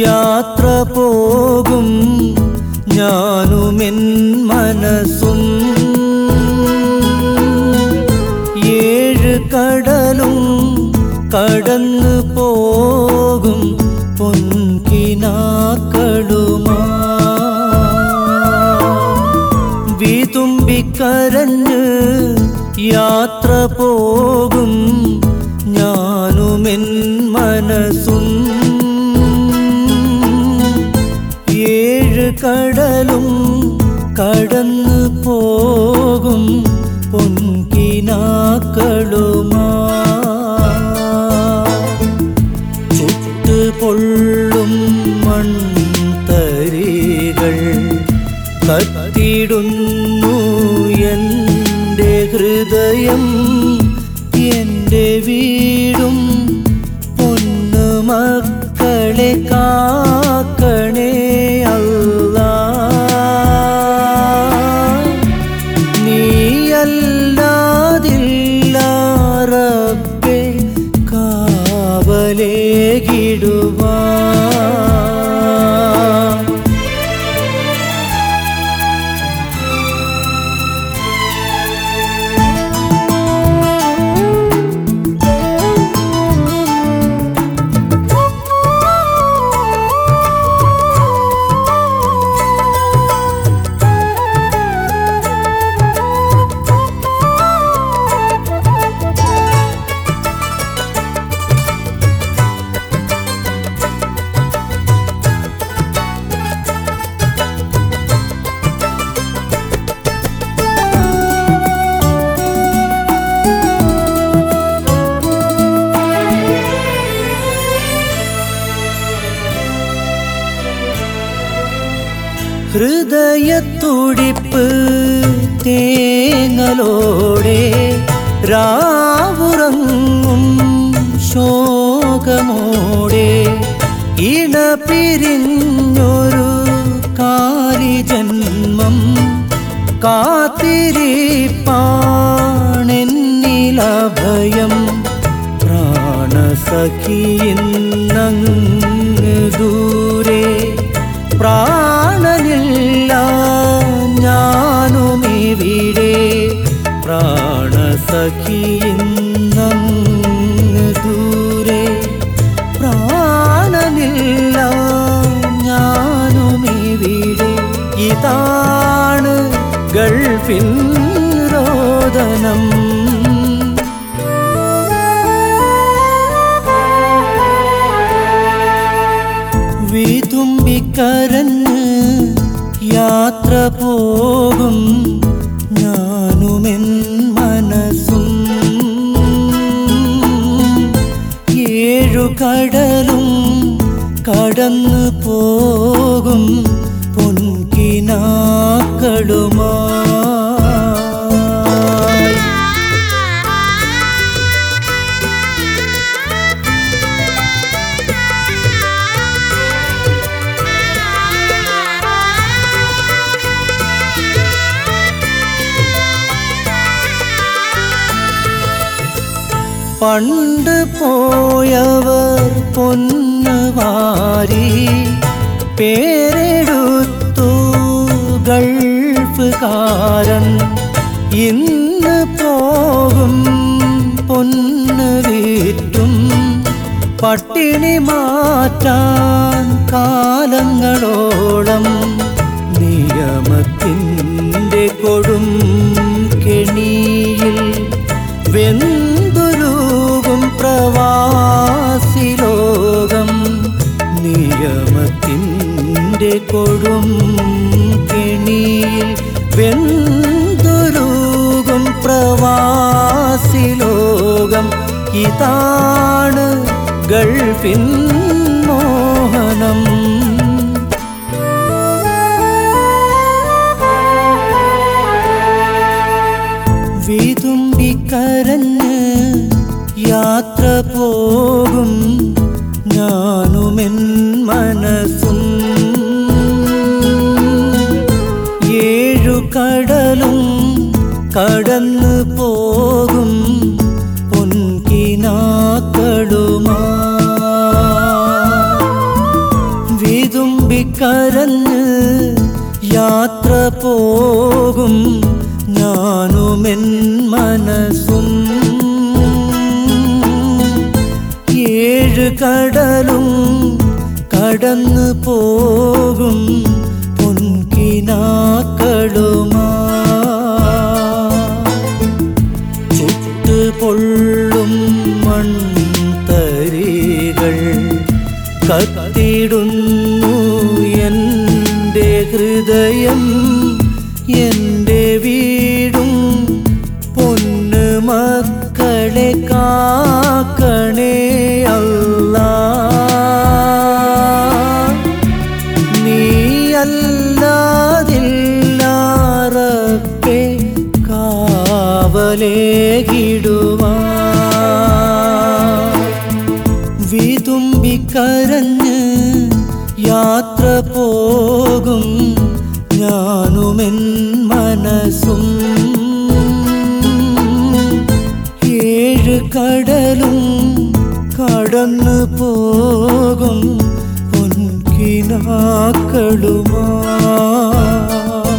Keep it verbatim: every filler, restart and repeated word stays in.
യാത്ര പോകും ഞാനുമെൻ മനസ്സും ഏഴ് കടലും കടന്നു പോകും പൊൻകിനാക്കളുമാ വിതുമ്പിക്കരഞ്ഞ് യാത്ര പോകും ഞാനുമെൻ മനസ്സും ഏഴ് കടലും കടന്നു പോകും പൊൻകിനാക്കളുമാ ചുട്ടുപൊള്ളും മൺതരികൾ കത്തിടുന്നു എൻ്റെ ഹൃദയം എൻ്റെ വീടും പൊന്നുമക്കളെ കാക്കണേ അല്ലാ നീയല്ലാതില്ല റബ്ബേ കാവലേകിടുവാൻ ഹൃദയത്തുടിപ്പ് തേങ്ങലോടെ രാവുറങ്ങും ശോകമോടെ ഇണ പിരിഞ്ഞൊരു കാലിജന്മം കാത്തിരിപ്പാണെന്നിലഭയം പ്രാണസഖിയിന്നങ്ങ് ദൂരെ പ്രാണനില്ല ഞാനുമിവിടെ പ്രാണസഖിയിന്നങ്ങ് ദൂരെ പ്രാണനില്ല ഞാനുമിവിടെ ഇതാണ് ഗൾഫിൻ രോദനം വിതുമ്പിക്കരഞ്ഞ് യാത്ര പോകും ഞാനുമെൻ മനസ്സും ഏഴു കടലും കടന്നു പോകും പൊൻകിനാക്കളുമാ പണ്ട് പോയവർ പൊന്നു വാരി പേരെടുത്തു ഗൾഫുകാരൻ ഇന്ന് പോകും പൊന്നു വീറ്റും പട്ടിണി മാറ്റാൻ കാലങ്ങളോളം നിയമത്തിൻ്റെ കൊടും കെണിയിൽ വെന്തുരുകും പ്രവാസി ലോകം നിയമത്തിൻ്റെ കൊടും കെണിയിൽ വെന്തുരുകും പ്രവാസി ലോകം ഇതാണ് ഗൾഫിൻ മോഹനം വിതുമ്പിക്കരഞ്ഞ് യാത്ര പോകും ഞാനുമെൻ മനസ്സും ഏഴു കടലും കടന്നു പോകും പൊൻകിനാക്കളുമാ കരഞ്ഞ് യാത്ര പോകും ഞാനുമെൻ മനസ്സും. ഏഴ് കടലും കടന്നു പോകും പൊൻകിനാക്കളുമാ. ചുട്ടുപൊള്ളും മൺതരികൾ കത്തിടുന്നു എൻ്റെ ഹൃദയം. എൻ്റെ വീടും പൊന്നു മക്കളെ കാക്കണേ അല്ലാ. നീയല്ലാതില്ല റബ്ബേ കാവലേകിടുവാൻ. വിതുമ്പിക്കരഞ്ഞ് യാത്ര പോകും ഞാനുമെൻ മനസ്സും. ഏഴ് കടലും കടന്നു പോകും പൊൻകിനാക്കളുമാ.